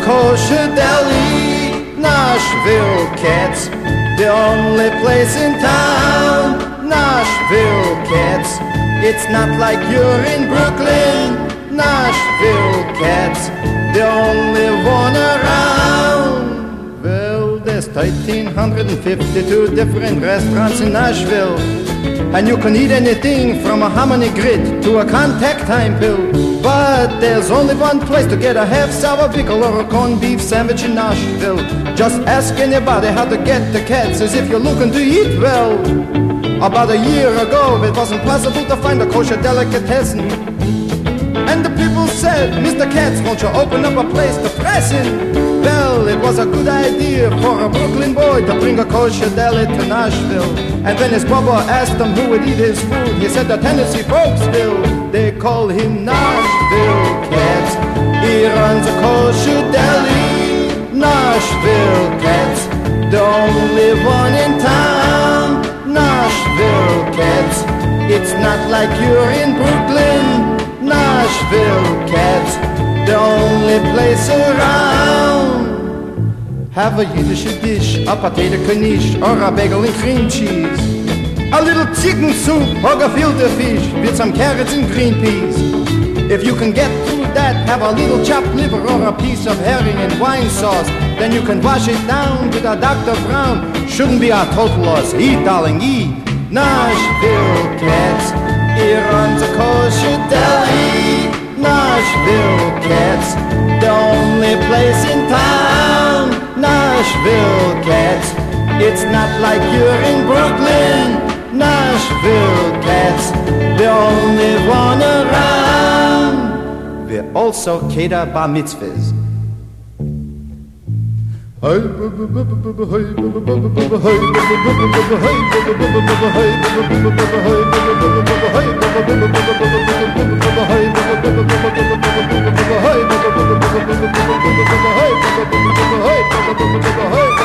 kosher deli. Nashville Cats, the only place in town. Nashville Cats, it's not like you're in Brooklyn. Nashville Cats, the only one around. Well, there's 1,352 different restaurants in Nashville, and you can eat anything from a hominy grit to a contact time pill. But there's only one place to get a half-sour pickle or a corned beef sandwich in Nashville. Just ask anybody how to get the Cats, as if you're looking to eat well. About a year ago, it wasn't possible to find a kosher delicatessen, and the people said, Mr. Katz, won't you open up a place to press in? Well, it was a good idea for a Brooklyn boy to bring a kosher deli to Nashville. And when his brother asked him who would eat his food, he said the Tennessee folks will. They call him Nashville Katz. He runs a kosher deli. Nashville Katz, the only one in town. Nashville Katz, it's not like you're in Brooklyn. Nashville Cats, the only place around. Have a Yiddish dish, a potato knish, or a bagel and cream cheese. A little chicken soup or gefilte fish with some carrots and green peas. If you can get through that, have a little chopped liver or a piece of herring and wine sauce. Then you can wash it down with a Dr. Brown. Shouldn't be a total loss. Eat, darling, eat. Nashville Cats, he runs a kosher deli. Nashville Cats, the only place in town. Nashville Cats, it's not like you're in Brooklyn. Nashville Cats, the only one around. We also cater bar mitzvahs. Hey, hey, hey, hey.